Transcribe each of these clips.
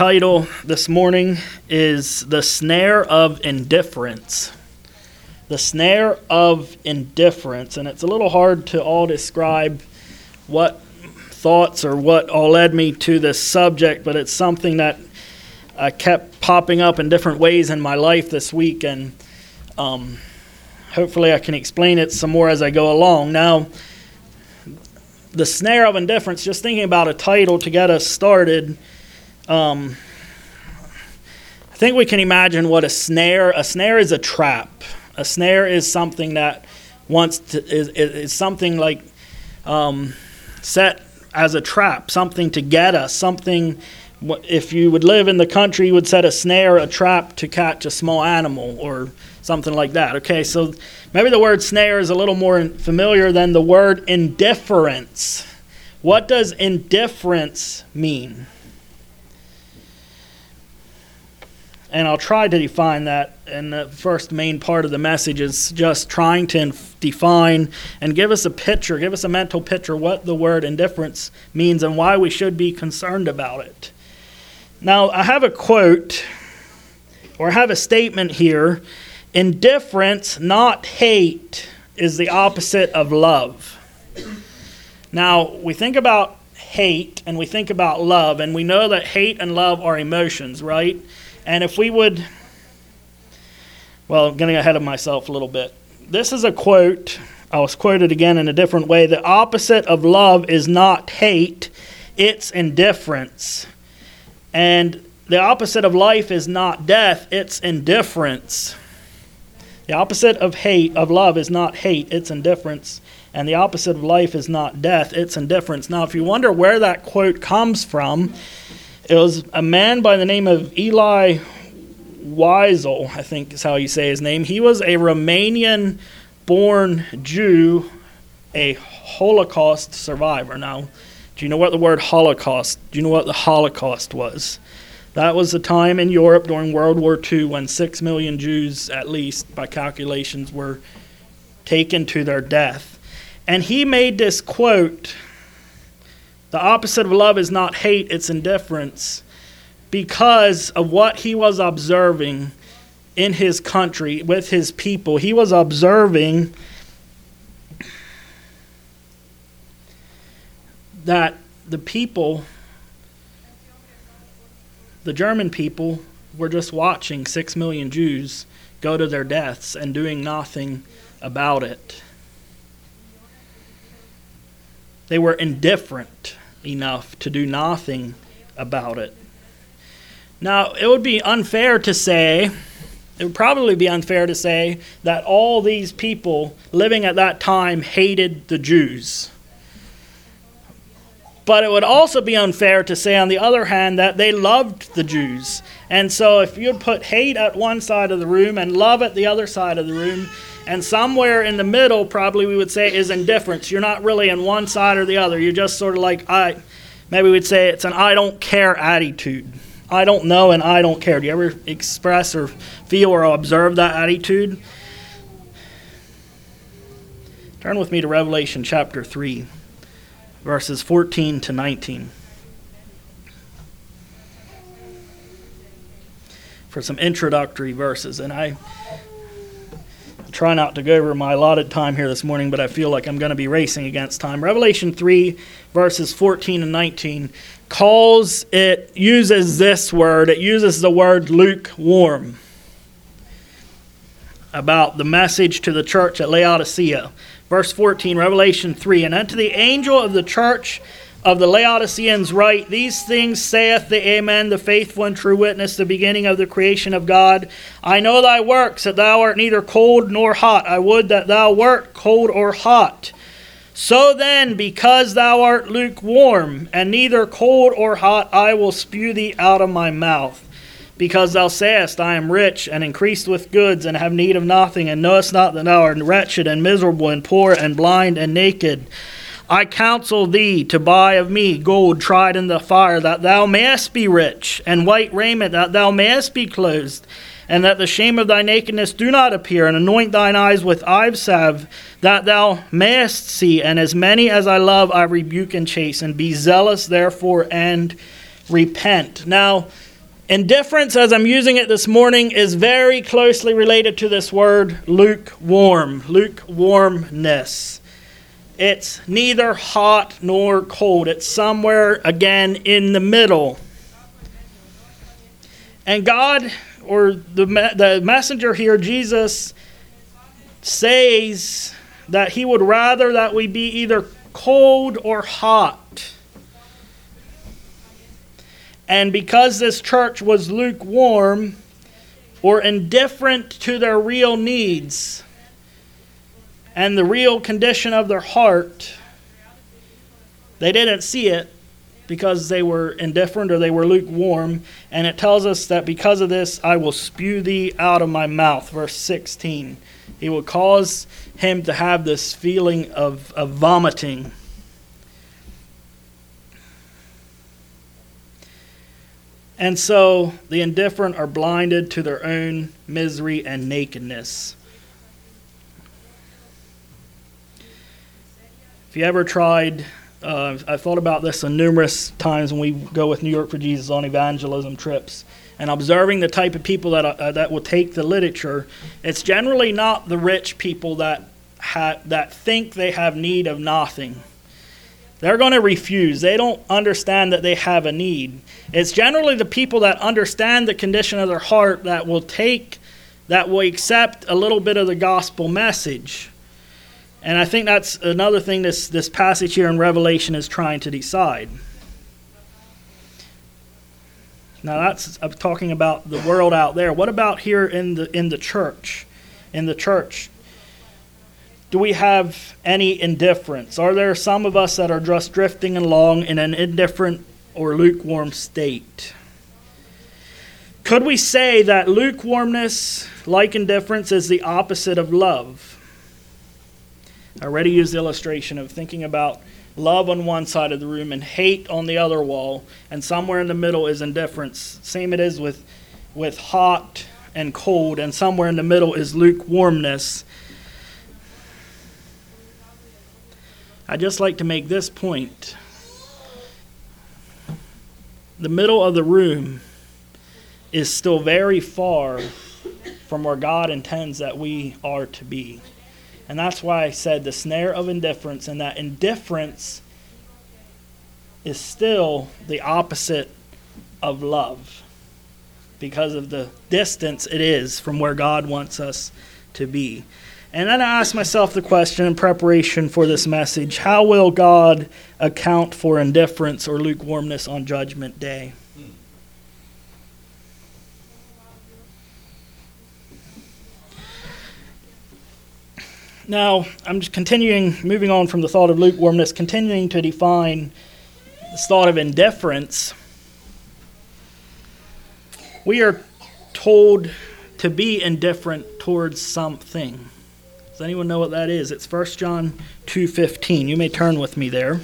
title this morning is The Snare of Indifference. The Snare of Indifference. And it's a little hard to all describe what thoughts or what all led me to this subject, but it's something that kept popping up in different ways in my life this week, and hopefully I can explain it some more as I go along. Now, the snare of indifference, just thinking about a title to get us started, I think we can imagine what a snare is. A trap. A snare is something that is something like set as a trap, something to get us, something. If you would live in the country, you would set a snare, a trap to catch a small animal or something like that. Okay, so maybe the word snare is a little more familiar than the word indifference. What does indifference mean? And I'll try to define that, and the first main part of the message is just trying to define and give us a picture, give us a mental picture what the word indifference means and why we should be concerned about it. Now, I have a quote, or I have a statement here. Indifference, not hate, is the opposite of love. Now, we think about hate and we think about love, and we know that hate and love are emotions, right? And if we would, I'm getting ahead of myself a little bit. This is a quote. I was quoted again in a different way. The opposite of love is not hate, it's indifference. And the opposite of life is not death, it's indifference. The opposite of love is not hate, it's indifference. And the opposite of life is not death, it's indifference. Now, if you wonder where that quote comes from, it was a man by the name of Elie Wiesel, I think is how you say his name. He was a Romanian-born Jew, a Holocaust survivor. Now, do you know what the word Holocaust? Do you know what the Holocaust was? That was a time in Europe during World War II when 6 million Jews, at least by calculations, were taken to their death. And he made this quote, the opposite of love is not hate, it's indifference, because of what he was observing in his country, with his people. He was observing that the people, the German people, were just watching 6 million Jews go to their deaths and doing nothing about it. They were indifferent enough to do nothing about it. Now, it would probably be unfair to say that all these people living at that time hated the Jews. But it would also be unfair to say, on the other hand, that they loved the Jews. And so if you'd put hate at one side of the room and love at the other side of the room, and somewhere in the middle, probably we would say, is indifference. You're not really in one side or the other. You're just sort of like, maybe we'd say it's an I don't care attitude. I don't know and I don't care. Do you ever express or feel or observe that attitude? Turn with me to Revelation chapter 3. Verses 14 to 19. For some introductory verses. And I try not to go over my allotted time here this morning, but I feel like I'm going to be racing against time. Revelation 3, verses 14 and 19, uses this word. It uses the word lukewarm about the message to the church at Laodicea. Verse 14, Revelation 3, and unto the angel of the church of the Laodiceans write, these things saith the Amen, the faithful and true witness, the beginning of the creation of God. I know thy works, that thou art neither cold nor hot. I would that thou wert cold or hot. So then, because thou art lukewarm, and neither cold or hot, I will spew thee out of my mouth. Because thou sayest, I am rich, and increased with goods, and have need of nothing, and knowest not that thou art wretched, and miserable, and poor, and blind, and naked. I counsel thee to buy of me gold tried in the fire, that thou mayest be rich, and white raiment, that thou mayest be clothed, and that the shame of thy nakedness do not appear, and anoint thine eyes with eye salve, that thou mayest see. And as many as I love, I rebuke and chasten. Be zealous, therefore, and repent. Now, Indifference, as I'm using it this morning, is very closely related to this word lukewarm, lukewarmness. It's neither hot nor cold. It's somewhere, again, in the middle. And God, or the messenger here, Jesus, says that he would rather that we be either cold or hot. And because this church was lukewarm or indifferent to their real needs and the real condition of their heart, they didn't see it because they were indifferent or they were lukewarm. And it tells us that because of this, I will spew thee out of my mouth. Verse 16. He will cause him to have this feeling of vomiting. And so the indifferent are blinded to their own misery and nakedness. If you ever tried, I've thought about this on numerous times when we go with New York for Jesus on evangelism trips, and observing the type of people that will take the literature. It's generally not the rich people that think they have need of nothing. They're going to refuse. They don't understand that they have a need. It's generally the people that understand the condition of their heart that will accept a little bit of the gospel message. And I think that's another thing this passage here in Revelation is trying to decide. Now that's talking about the world out there. What about here in the church? In the church, do we have any indifference? Are there some of us that are just drifting along in an indifferent or lukewarm state? Could we say that lukewarmness, like indifference, is the opposite of love? I already used the illustration of thinking about love on one side of the room and hate on the other wall, and somewhere in the middle is indifference. Same it is with hot and cold, and somewhere in the middle is lukewarmness. I'd just like to make this point. The middle of the room is still very far from where God intends that we are to be. And that's why I said the snare of indifference, and that indifference is still the opposite of love because of the distance it is from where God wants us to be. And then I asked myself the question in preparation for this message: how will God account for indifference or lukewarmness on Judgment Day? Now, I'm just moving on from the thought of lukewarmness, continuing to define this thought of indifference. We are told to be indifferent towards something. Does anyone know what that is? It's 1 John 2:15. You may turn with me there.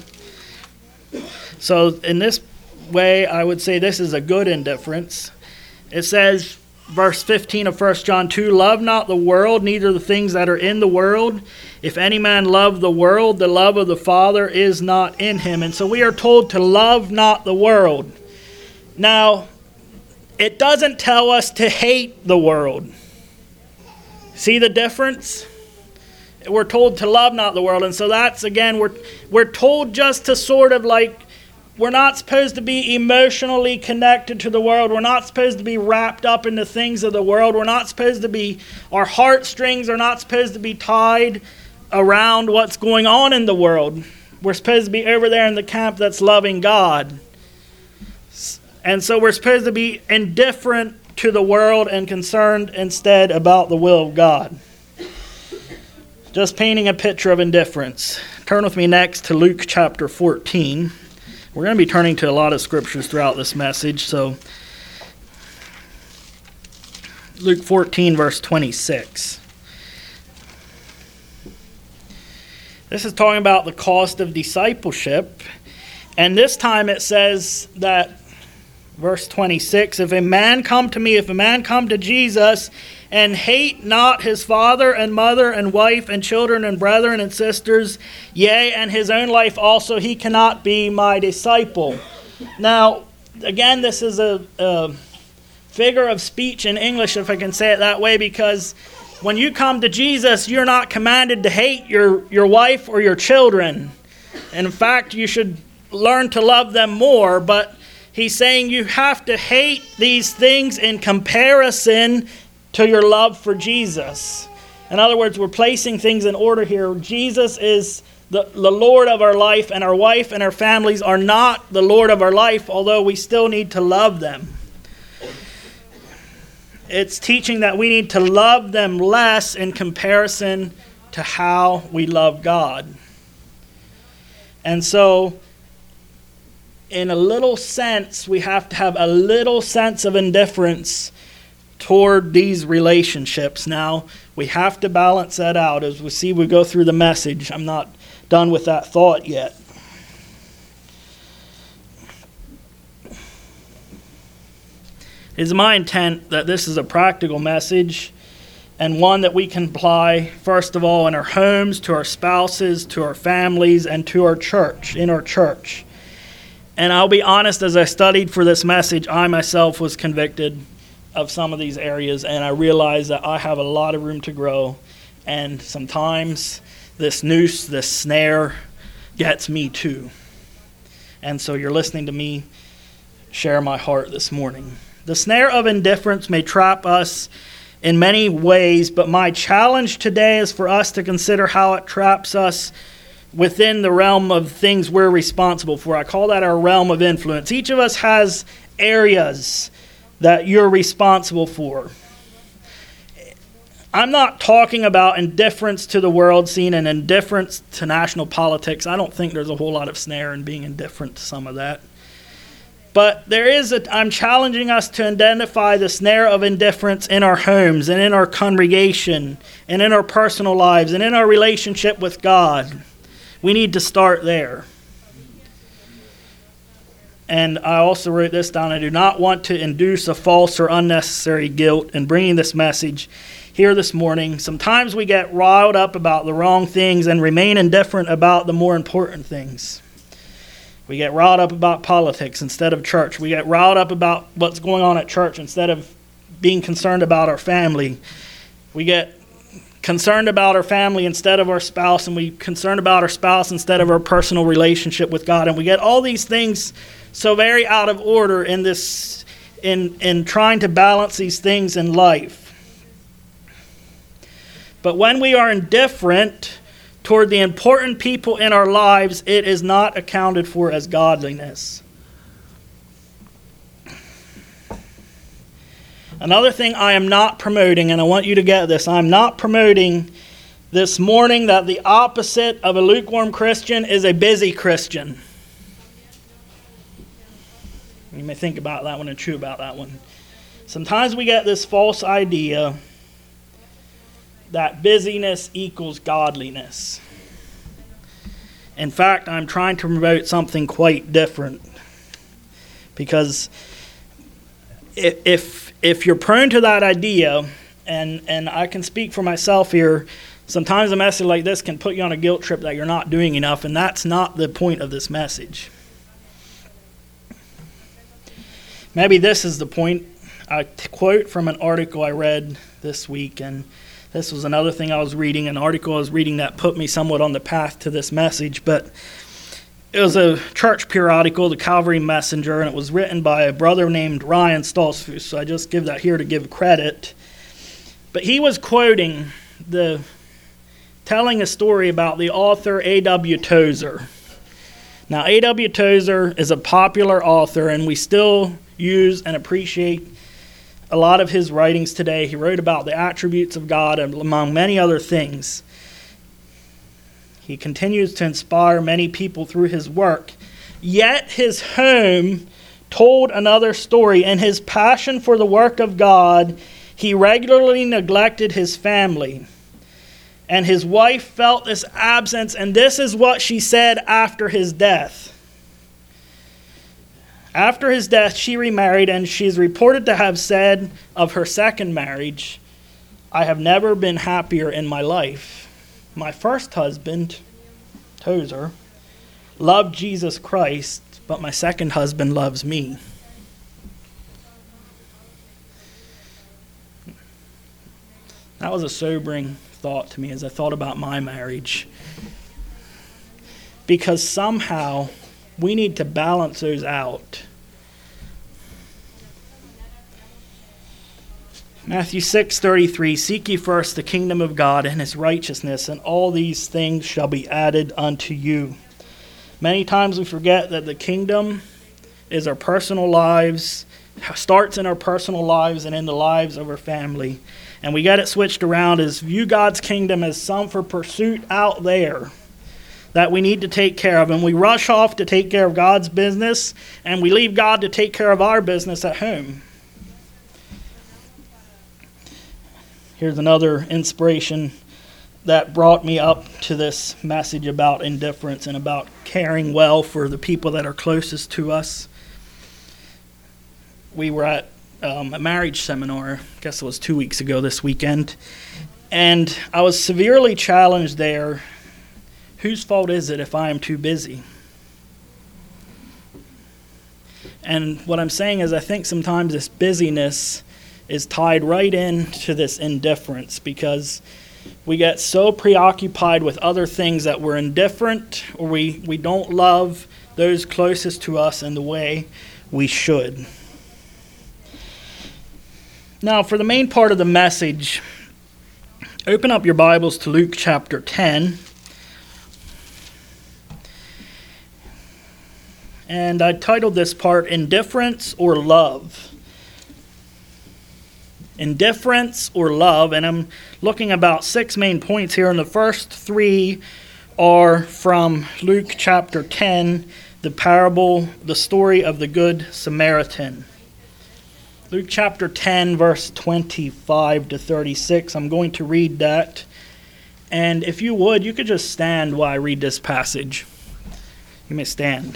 So in this way, I would say this is a good indifference. It says, verse 15 of 1 John 2, love not the world, neither the things that are in the world. If any man love the world, the love of the Father is not in him. And so we are told to love not the world. Now, it doesn't tell us to hate the world. See the difference? We're told to love not the world. And so that's, again, we're told just to sort of like, we're not supposed to be emotionally connected to the world. We're not supposed to be wrapped up in the things of the world. We're not supposed to be, our heartstrings are not supposed to be tied around what's going on in the world. We're supposed to be over there in the camp that's loving God. And so we're supposed to be indifferent to the world and concerned instead about the will of God. Just painting a picture of indifference. Turn with me next to Luke chapter 14. We're going to be turning to a lot of scriptures throughout this message. So Luke 14, verse 26. This is talking about the cost of discipleship. And this time it says that, verse 26, if a man come to Jesus, and hate not his father and mother and wife and children and brethren and sisters, yea, and his own life also, he cannot be my disciple. Now, again, this is a figure of speech in English, if I can say it that way, because when you come to Jesus, you're not commanded to hate your wife or your children. And in fact, you should learn to love them more, but he's saying you have to hate these things in comparison to your love for Jesus. In other words, we're placing things in order here. Jesus is the Lord of our life, and our wife and our families are not the Lord of our life, although we still need to love them. It's teaching that we need to love them less in comparison to how we love God. And so, in a little sense, we have to have a little sense of indifference toward these relationships. Now, we have to balance that out. As we go through the message. I'm not done with that thought yet. It's my intent that this is a practical message, and one that we can apply, first of all, in our homes, to our spouses, to our families, and to our church, in our church. And I'll be honest, as I studied for this message, I myself was convicted of some of these areas, and I realized that I have a lot of room to grow, and sometimes this noose, this snare, gets me too. And so you're listening to me share my heart this morning. The snare of indifference may trap us in many ways, but my challenge today is for us to consider how it traps us within the realm of things we're responsible for. I call that our realm of influence. Each of us has areas that you're responsible for. I'm not talking about indifference to the world scene and indifference to national politics. I don't think there's a whole lot of snare in being indifferent to some of that. But I'm challenging us to identify the snare of indifference in our homes and in our congregation and in our personal lives and in our relationship with God. We need to start there. And I also wrote this down. I do not want to induce a false or unnecessary guilt in bringing this message here this morning. Sometimes we get riled up about the wrong things and remain indifferent about the more important things. We get riled up about politics instead of church. We get riled up about what's going on at church instead of being concerned about our family. We get concerned about our family instead of our spouse, and we concerned about our spouse instead of our personal relationship with God. And we get all these things so very out of order in this, in trying to balance these things in life. But when we are indifferent toward the important people in our lives, it is not accounted for as godliness. Another thing I am not promoting, and I want you to get this, I'm not promoting this morning that the opposite of a lukewarm Christian is a busy Christian. You may think about that one and chew about that one. Sometimes we get this false idea that busyness equals godliness. In fact, I'm trying to promote something quite different. Because if you're prone to that idea, and I can speak for myself here, sometimes a message like this can put you on a guilt trip that you're not doing enough, and that's not the point of this message. Maybe this is the point. I quote from an article I read this week, and this was another thing I was reading, an article I was reading that put me somewhat on the path to this message, but it was a church periodical, the Calvary Messenger, and it was written by a brother named Ryan Stoltzfus, so I just give that here to give credit. But he was telling a story about the author A.W. Tozer. Now, A.W. Tozer is a popular author, and we still use and appreciate a lot of his writings today. He wrote about the attributes of God, among many other things. He continues to inspire many people through his work. Yet his home told another story. In his passion for the work of God, he regularly neglected his family. And his wife felt this absence, and this is what she said after his death. After his death, she remarried, and she is reported to have said of her second marriage, "I have never been happier in my life. My first husband, Tozer, loved Jesus Christ, but my second husband loves me." That was a sobering thought to me as I thought about my marriage. Because somehow we need to balance those out. Matthew 6:33, seek ye first the kingdom of God and his righteousness, and all these things shall be added unto you. Many times we forget that the kingdom is our personal lives, starts in our personal lives and in the lives of our family. And we get it switched around as view God's kingdom as some for pursuit out there that we need to take care of. And we rush off to take care of God's business, and we leave God to take care of our business at home. Here's another inspiration that brought me up to this message about indifference and about caring well for the people that are closest to us. We were at a marriage seminar, I guess it was 2 weeks ago this weekend, and I was severely challenged there. Whose fault is it if I am too busy? And what I'm saying is I think sometimes this busyness is tied right into this indifference, because we get so preoccupied with other things that we're indifferent, or we don't love those closest to us in the way we should. Now, for the main part of the message, open up your Bibles to Luke chapter 10. And I titled this part, Indifference or Love. Indifference or love, and I'm looking about 6 main points here, and the first 3 are from Luke chapter 10, the story of the Good Samaritan. Luke chapter 10, verse 25 to 36. I'm going to read that, and if you would, you could just stand while I read this passage. You may stand.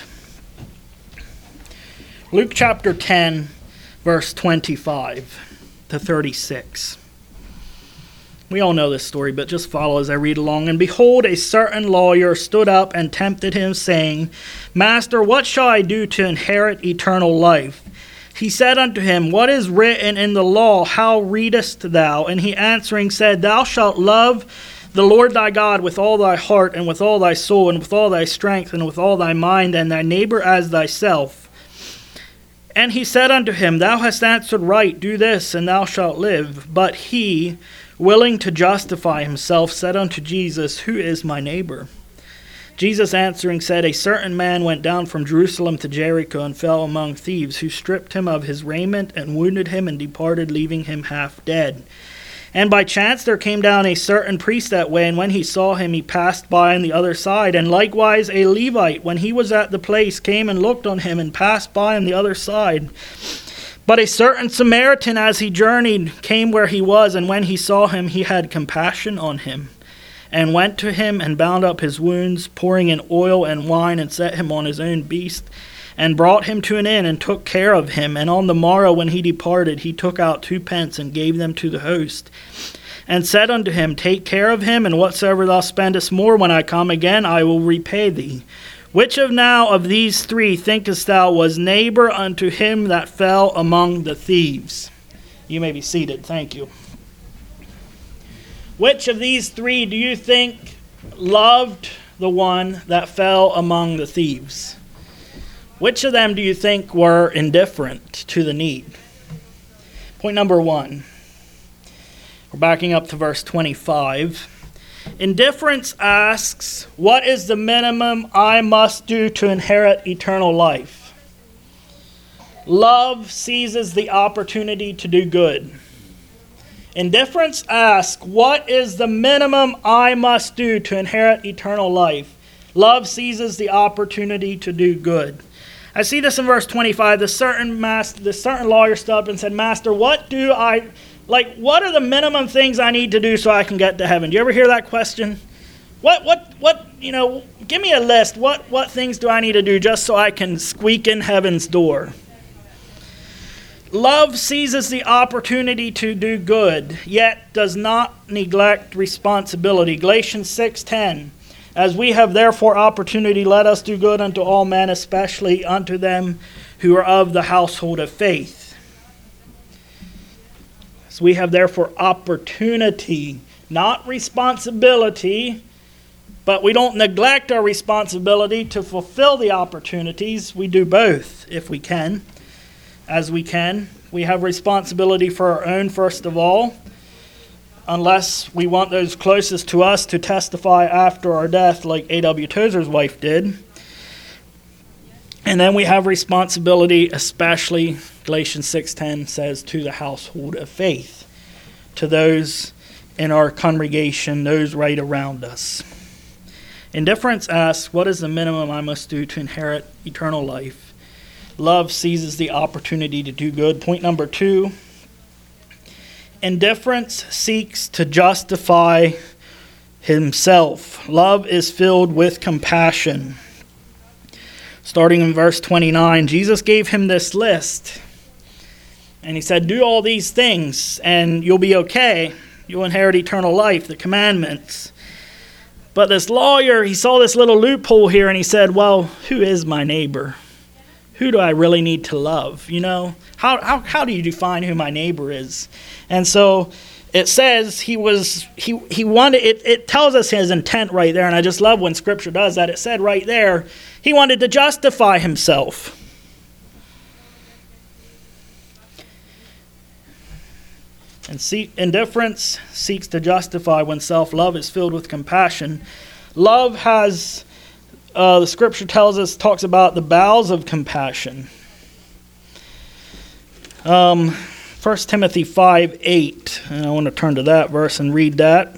Luke chapter 10, verse 25 to 36. We all know this story, but just follow as I read along. And behold, a certain lawyer stood up and tempted him, saying, Master, what shall I do to inherit eternal life? He said unto him, What is written in the law? How readest thou? And he answering said, Thou shalt love the Lord thy God with all thy heart, and with all thy soul, and with all thy strength, and with all thy mind, and thy neighbor as thyself. And he said unto him, Thou hast answered right, do this, and thou shalt live. But he, willing to justify himself, said unto Jesus, Who is my neighbor? Jesus answering said, A certain man went down from Jerusalem to Jericho, and fell among thieves, who stripped him of his raiment, and wounded him, and departed, leaving him half dead. And by chance there came down a certain priest that way, and when he saw him, he passed by on the other side. And likewise a Levite, when he was at the place, came and looked on him, and passed by on the other side. But a certain Samaritan, as he journeyed, came where he was, and when he saw him, he had compassion on him, and went to him, and bound up his wounds, pouring in oil and wine, and set him on his own beast, and brought him to an inn, and took care of him. And on the morrow when he departed, he took out 2 pence, and gave them to the host, and said unto him, Take care of him, and whatsoever thou spendest more, when I come again, I will repay thee. Which of now of these 3 thinkest thou was neighbor unto him that fell among the thieves? You may be seated. Thank you. Which of these 3 do you think loved the one that fell among the thieves? Which of them do you think were indifferent to the need? Point number 1. We're backing up to verse 25. Indifference asks, what is the minimum I must do to inherit eternal life? Love seizes the opportunity to do good. Indifference asks, what is the minimum I must do to inherit eternal life? Love seizes the opportunity to do good. I see this in verse 25. The certain lawyer stood up and said, Master, what are the minimum things I need to do so I can get to heaven? Do you ever hear that question? Give me a list. What things do I need to do just so I can squeak in heaven's door? Love seizes the opportunity to do good, yet does not neglect responsibility. Galatians 6:10. As we have therefore opportunity, let us do good unto all men, especially unto them who are of the household of faith. So we have therefore opportunity, not responsibility, but we don't neglect our responsibility to fulfill the opportunities. We do both if we can, as we can. We have responsibility for our own, first of all, unless we want those closest to us to testify after our death like A.W. Tozer's wife did. And then we have responsibility, especially Galatians 6:10 says, to the household of faith, to those in our congregation, those right around us. Indifference asks, what is the minimum I must do to inherit eternal life? Love seizes the opportunity to do good. Point number 2, indifference seeks to justify himself. Love is filled with compassion. Starting in verse 29, Jesus gave him this list. And he said, do all these things and you'll be okay. You'll inherit eternal life, the commandments. But this lawyer, he saw this little loophole here and he said, well, who is my neighbor? Who do I really need to love? You know, how do you define who my neighbor is? And so it says he wanted, it tells us his intent right there. And I just love when Scripture does that. It said right there, he wanted to justify himself. And indifference seeks to justify oneself. Love is filled with compassion. Love has, the Scripture tells us, talks about the bowels of compassion. 1 Timothy 5:8, and I want to turn to that verse and read that.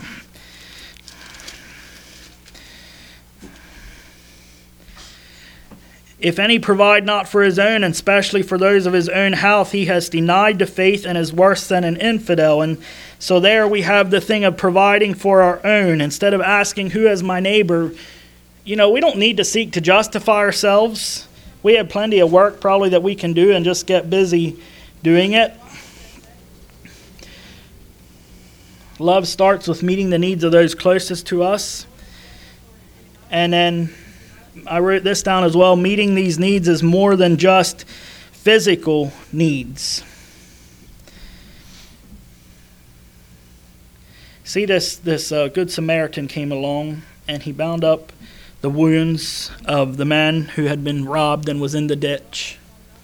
If any provide not for his own, and especially for those of his own house, he has denied the faith and is worse than an infidel. And so there we have the thing of providing for our own. Instead of asking, who is my neighbor? You know, we don't need to seek to justify ourselves. We have plenty of work probably that we can do and just get busy doing it. Love starts with meeting the needs of those closest to us. And then I wrote this down as well. Meeting these needs is more than just physical needs. See, this Good Samaritan came along and he bound up the wounds of the man who had been robbed and was in the ditch.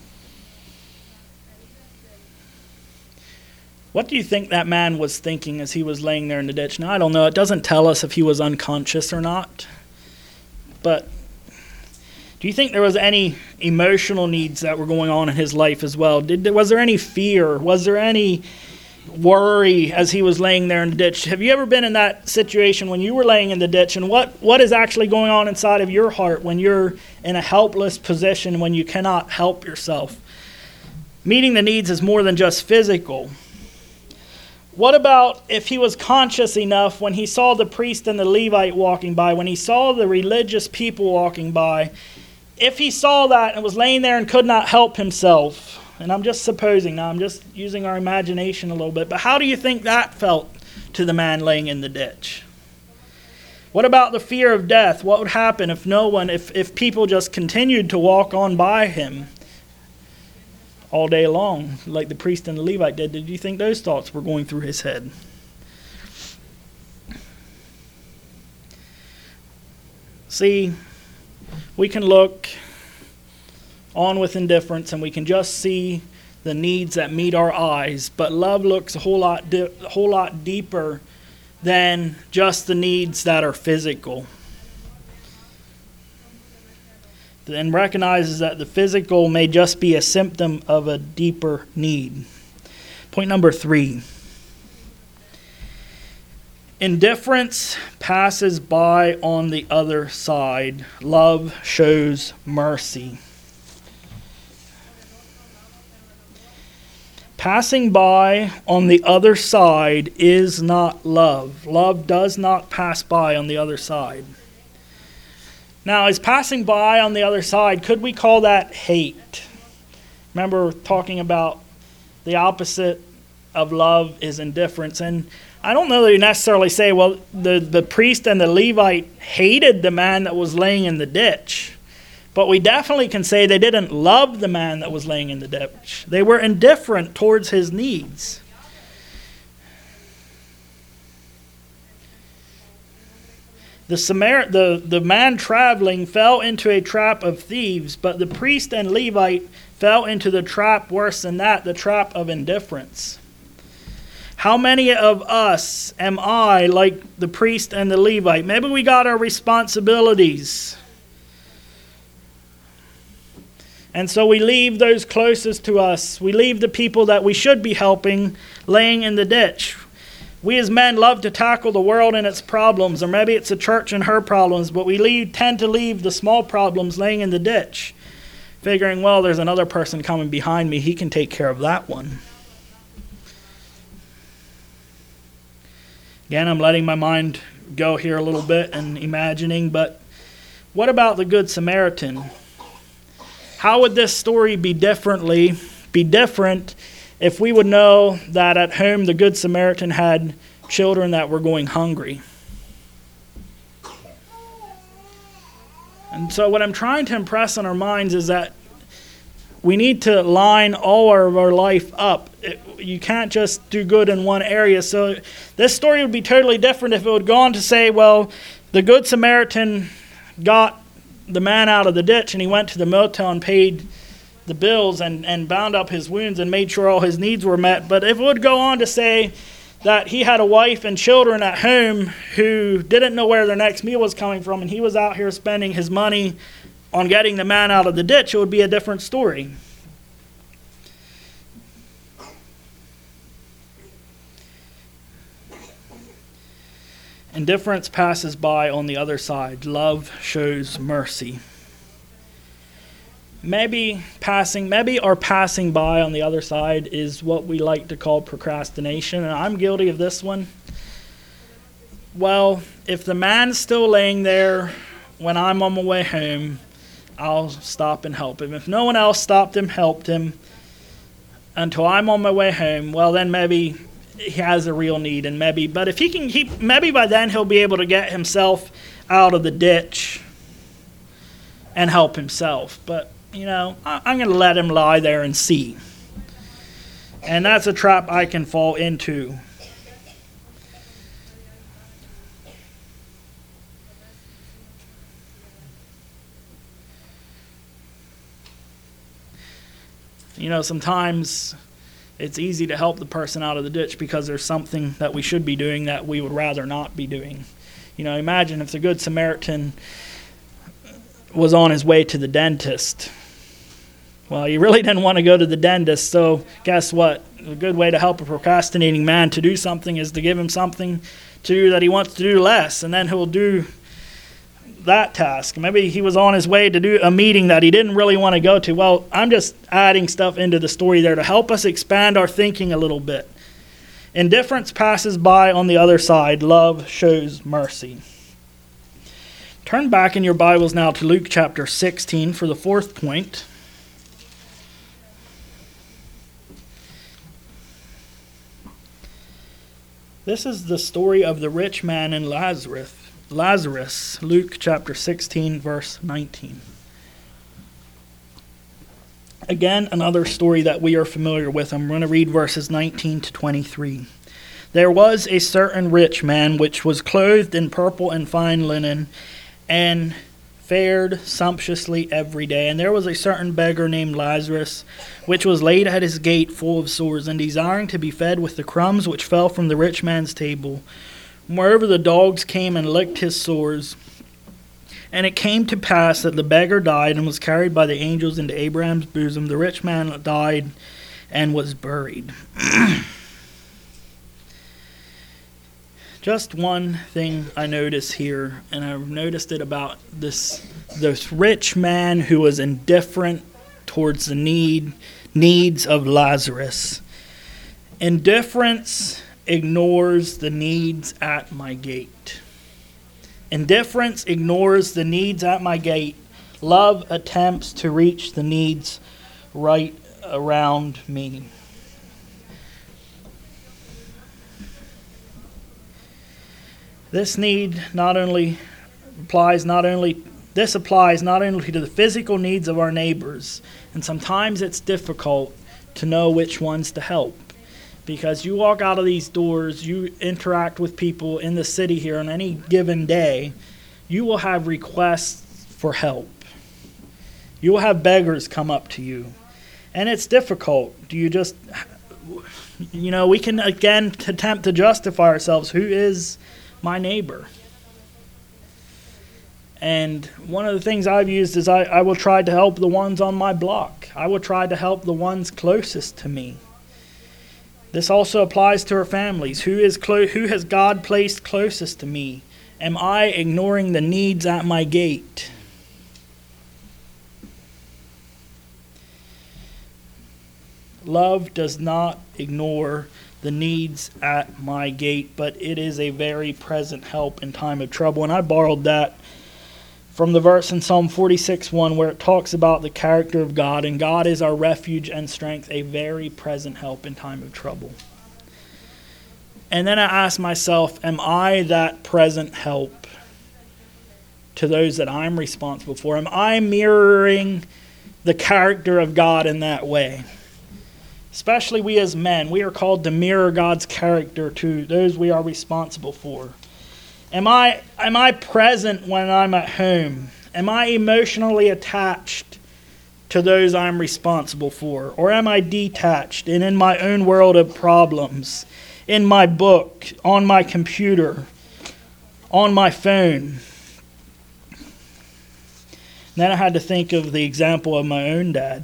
What do you think that man was thinking as he was laying there in the ditch? Now, I don't know. It doesn't tell us if he was unconscious or not. But do you think there was any emotional needs that were going on in his life as well? Was there any fear? Was there any worry as he was laying there in the ditch? Have you ever been in that situation when you were laying in the ditch? And what is actually going on inside of your heart when you're in a helpless position, when you cannot help yourself? Meeting the needs is more than just physical. What about if he was conscious enough when he saw the priest and the Levite walking by, when he saw the religious people walking by, if he saw that and was laying there and could not help himself, and I'm just supposing now, I'm just using our imagination a little bit, but how do you think that felt to the man laying in the ditch? What about the fear of death? What would happen if people just continued to walk on by him all day long, like the priest and the Levite did? Did you think those thoughts were going through his head? See, we can look on with indifference and we can just see the needs that meet our eyes, but love looks a whole lot deeper than just the needs that are physical. And recognizes that the physical may just be a symptom of a deeper need. Point number 3. Indifference passes by on the other side. Love shows mercy. Passing by on the other side is not love. Love does not pass by on the other side. Now, is passing by on the other side, could we call that hate? Remember talking about the opposite of love is indifference. And I don't know that you necessarily say, well, the priest and the Levite hated the man that was laying in the ditch. But we definitely can say they didn't love the man that was laying in the ditch. They were indifferent towards his needs. The man traveling fell into a trap of thieves, but the priest and Levite fell into the trap worse than that, the trap of indifference. How many of us am I like the priest and the Levite? Maybe we got our responsibilities. And so we leave those closest to us. We leave the people that we should be helping laying in the ditch. We as men love to tackle the world and its problems, or maybe it's the church and her problems, but we tend to leave the small problems laying in the ditch, figuring, well, there's another person coming behind me. He can take care of that one. Again, I'm letting my mind go here a little bit and imagining, but what about the Good Samaritan? How would this story be different if we would know that at home the Good Samaritan had children that were going hungry? And so what I'm trying to impress on our minds is that we need to line all of our life up. You can't just do good in one area. So this story would be totally different if it would go on to say, well, the Good Samaritan got the man out of the ditch and he went to the motel and paid the bills and bound up his wounds and made sure all his needs were met. But if it would go on to say that he had a wife and children at home who didn't know where their next meal was coming from, and he was out here spending his money on getting the man out of the ditch, it would be a different story. Indifference passes by on the other side. Love shows mercy. Maybe our passing by on the other side is what we like to call procrastination, and I'm guilty of this one. Well, if the man's still laying there when I'm on my way home, I'll stop and help him. If no one else stopped him, helped him until I'm on my way home, well, then maybe he has a real need, and but if maybe by then he'll be able to get himself out of the ditch and help himself. But I'm going to let him lie there and see. And that's a trap I can fall into. Sometimes it's easy to help the person out of the ditch because there's something that we should be doing that we would rather not be doing. Imagine if the Good Samaritan was on his way to the dentist. Well, you really didn't want to go to the dentist, so guess what? A good way to help a procrastinating man to do something is to give him something to do that he wants to do less, and then he'll do that task. Maybe he was on his way to do a meeting that he didn't really want to go to. Well, I'm just adding stuff into the story there to help us expand our thinking a little bit. Indifference passes by on the other side. Love shows mercy. Turn back in your Bibles now to Luke chapter 16 for the fourth point. This is the story of the rich man and Lazarus, Luke chapter 16, verse 19. Again, another story that we are familiar with. I'm going to read verses 19 to 23. There was a certain rich man which was clothed in purple and fine linen, and fared sumptuously every day. And there was a certain beggar named Lazarus, which was laid at his gate full of sores, and desiring to be fed with the crumbs which fell from the rich man's table. Moreover, the dogs came and licked his sores. And it came to pass that the beggar died and was carried by the angels into Abraham's bosom. The rich man died and was buried. Just one thing I notice here, and I've noticed it about this rich man who was indifferent towards the needs of Lazarus. Indifference ignores the needs at my gate. Indifference ignores the needs at my gate. Love attempts to reach the needs right around me. This applies not only to the physical needs of our neighbors, and sometimes it's difficult to know which ones to help. Because you walk out of these doors, you interact with people in the city here on any given day, you will have requests for help. You will have beggars come up to you. And it's difficult. Do you just, we can again attempt to justify ourselves. Who is my neighbor? And one of the things I've used is I will try to help the ones on my block. I will try to help the ones closest to me. This also applies to our families. Who has God placed closest to me? Am I ignoring the needs at my gate? Love does not ignore the needs at my gate, but it is a very present help in time of trouble. And I borrowed that from the verse in Psalm 46:1 where it talks about the character of God, and God is our refuge and strength, a very present help in time of trouble. And then I ask myself, am I that present help to those that I'm responsible for? Am I mirroring the character of God in that way? Especially we as men, we are called to mirror God's character to those we are responsible for. Am I present when I'm at home? Am I emotionally attached to those I'm responsible for? Or am I detached and in my own world of problems, in my book, on my computer, on my phone? And then I had to think of the example of my own dad.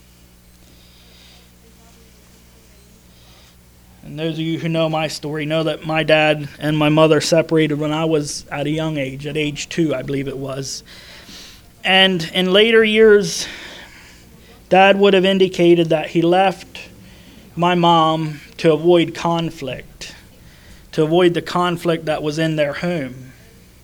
And those of you who know my story know that my dad and my mother separated when I was at a young age, at age 2, I believe it was. And in later years, Dad would have indicated that he left my mom to avoid conflict, to avoid the conflict that was in their home.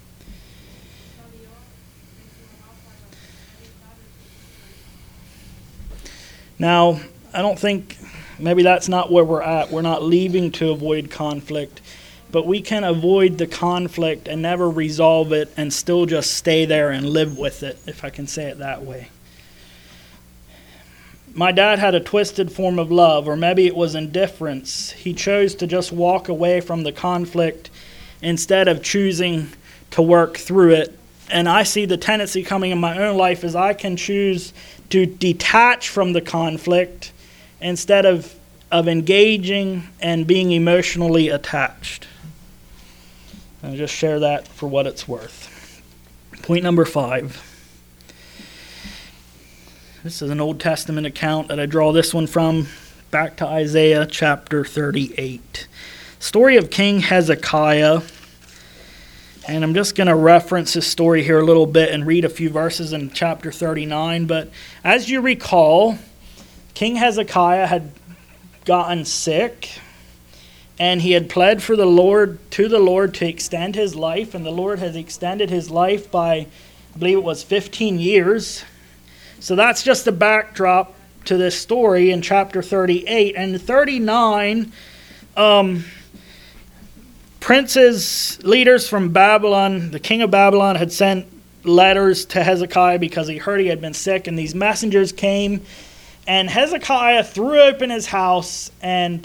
Now, I don't think maybe that's not where we're at. We're not leaving to avoid conflict, but we can avoid the conflict and never resolve it and still just stay there and live with it, if I can say it that way. My dad had a twisted form of love, or maybe it was indifference. He chose to just walk away from the conflict instead of choosing to work through it. And I see the tendency coming in my own life is I can choose to detach from the conflict instead of engaging and being emotionally attached. I'll just share that for what it's worth. Point number 5. This is an Old Testament account that I draw this one from, back to Isaiah chapter 38. Story of King Hezekiah. And I'm just going to reference his story here a little bit and read a few verses in chapter 39. But as you recall, King Hezekiah had gotten sick, and he had pled for the Lord to extend his life, and the Lord has extended his life by, I believe it was 15 years. So that's just the backdrop to this story in chapter 38. And 39, princes, leaders from Babylon, the king of Babylon had sent letters to Hezekiah because he heard he had been sick, and these messengers came. And Hezekiah threw open his house and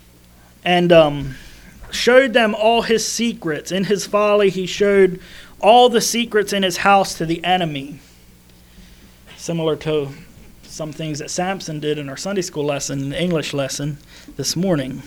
showed them all his secrets. In his folly, he showed all the secrets in his house to the enemy. Similar to some things that Samson did in our Sunday school lesson, the English lesson this morning.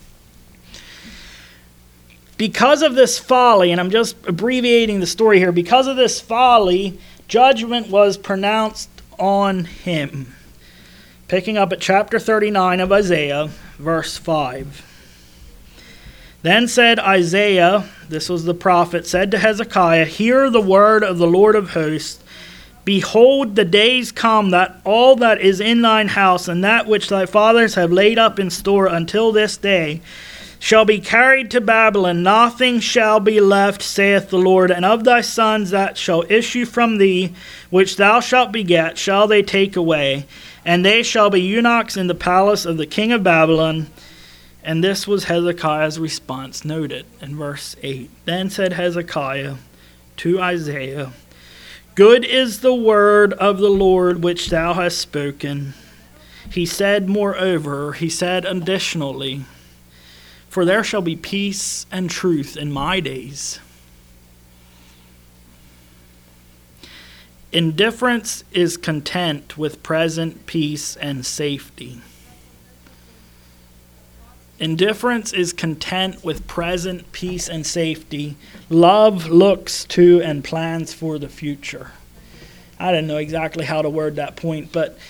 Because of this folly, and I'm just abbreviating the story here, because of this folly, judgment was pronounced on him. Picking up at chapter 39 of Isaiah, verse 5. Then said Isaiah, this was the prophet, said to Hezekiah, hear the word of the Lord of hosts. Behold, the days come that all that is in thine house, and that which thy fathers have laid up in store until this day, shall be carried to Babylon. Nothing shall be left, saith the Lord. And of thy sons that shall issue from thee, which thou shalt beget, shall they take away. And they shall be eunuchs in the palace of the king of Babylon. And this was Hezekiah's response, noted in verse 8. Then said Hezekiah to Isaiah, good is the word of the Lord which thou hast spoken. He said additionally, for there shall be peace and truth in my days. Indifference is content with present peace and safety. Indifference is content with present peace and safety. Love looks to and plans for the future. I didn't know exactly how to word that point, but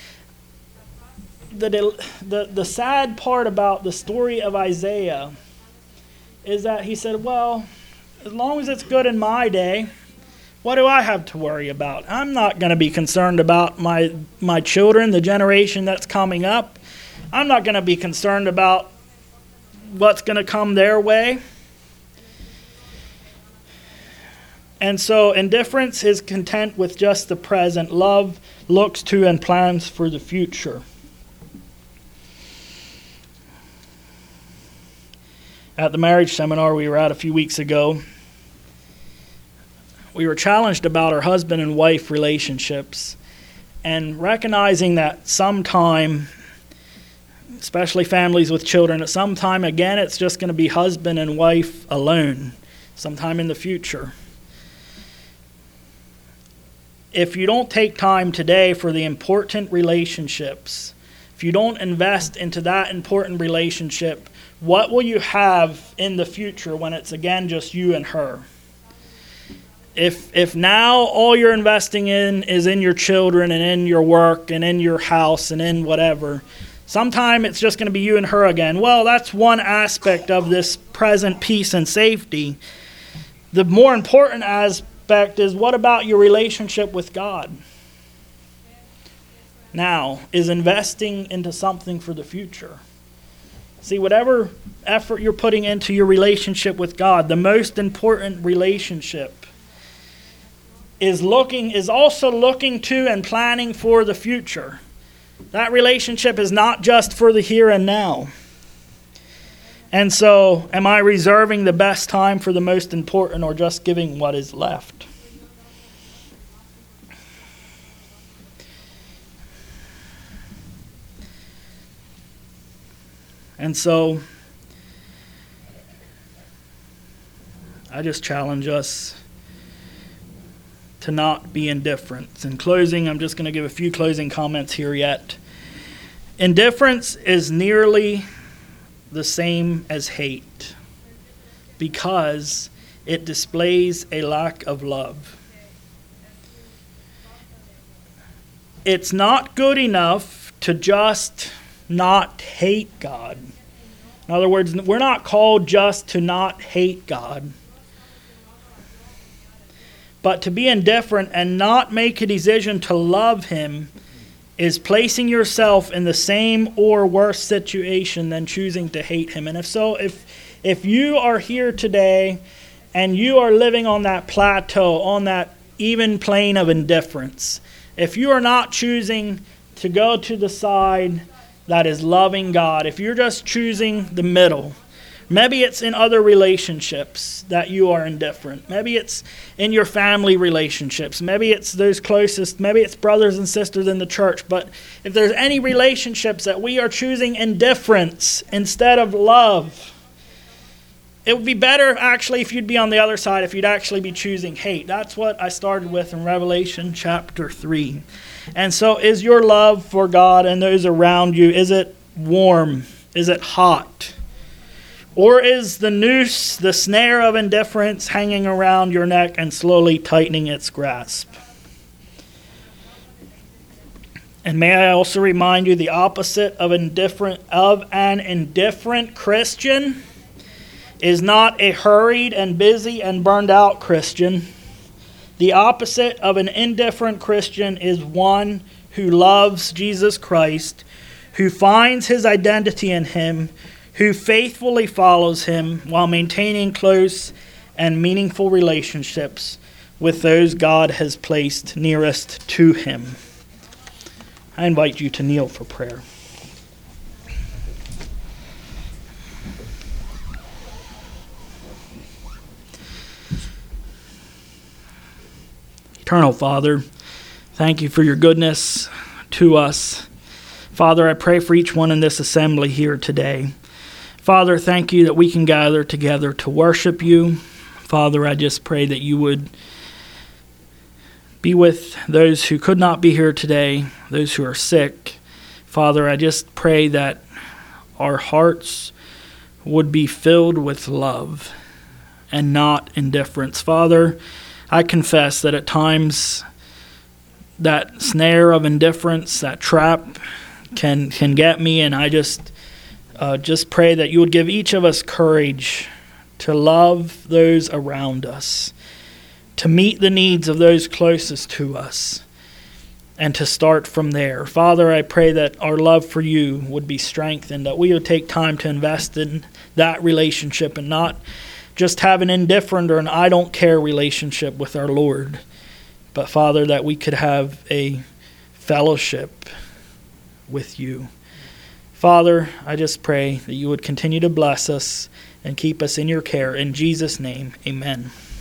the sad part about the story of Isaiah is that he said, well, as long as it's good in my day, what do I have to worry about? I'm not going to be concerned about my children, the generation that's coming up. I'm not going to be concerned about what's going to come their way. And so indifference is content with just the present. Love looks to and plans for the future. At the marriage seminar we were at a few weeks ago, we were challenged about our husband and wife relationships and recognizing that sometime, especially families with children, at some time, again, it's just going to be husband and wife alone sometime in the future. If you don't take time today for the important relationships, if you don't invest into that important relationship, what will you have in the future when it's again just you and her? If now all you're investing in is in your children and in your work and in your house and in whatever, sometime it's just going to be you and her again. Well, that's one aspect of this present peace and safety. The more important aspect is, what about your relationship with God? Now, is investing into something for the future. See, whatever effort you're putting into your relationship with God, the most important relationship is also looking to and planning for the future. That relationship is not just for the here and now. And so, am I reserving the best time for the most important, or just giving what is left? And so, I just challenge us to not be indifferent. In closing, I'm just going to give a few closing comments here yet. Indifference is nearly the same as hate because it displays a lack of love. It's not good enough to just not hate God. In other words, we're not called just to not hate God, but to be indifferent and not make a decision to love Him is placing yourself in the same or worse situation than choosing to hate Him. And if you are here today and you are living on that plateau, on that even plane of indifference, if you are not choosing to go to the side that is loving God, if you're just choosing the middle, maybe it's in other relationships that you are indifferent. Maybe it's in your family relationships. Maybe it's those closest. Maybe it's brothers and sisters in the church. But if there's any relationships that we are choosing indifference instead of love, it would be better actually if you'd be on the other side, if you'd actually be choosing hate. That's what I started with in Revelation chapter 3. And so is your love for God and those around you, is it warm? Is it hot? Or is the noose, the snare of indifference, hanging around your neck and slowly tightening its grasp? And may I also remind you, the opposite of an indifferent Christian is not a hurried and busy and burned out Christian. The opposite of an indifferent Christian is one who loves Jesus Christ, who finds his identity in Him, who faithfully follows Him while maintaining close and meaningful relationships with those God has placed nearest to him. I invite you to kneel for prayer. Eternal Father, thank you for your goodness to us. Father, I pray for each one in this assembly here today. Father, thank you that we can gather together to worship you. Father, I just pray that you would Be with those who could not be here today, those who are sick. Father, I just pray that our hearts would be filled with love and not indifference. Father, I confess that at times that snare of indifference, that trap can get me, and I just pray that you would give each of us courage to love those around us, to meet the needs of those closest to us, and to start from there. Father, I pray that our love for you would be strengthened, that we would take time to invest in that relationship and not just have an indifferent or an I don't care relationship with our Lord. But Father, that we could have a fellowship with you. Father, I just pray that you would continue to bless us and keep us in your care. In Jesus' name, amen.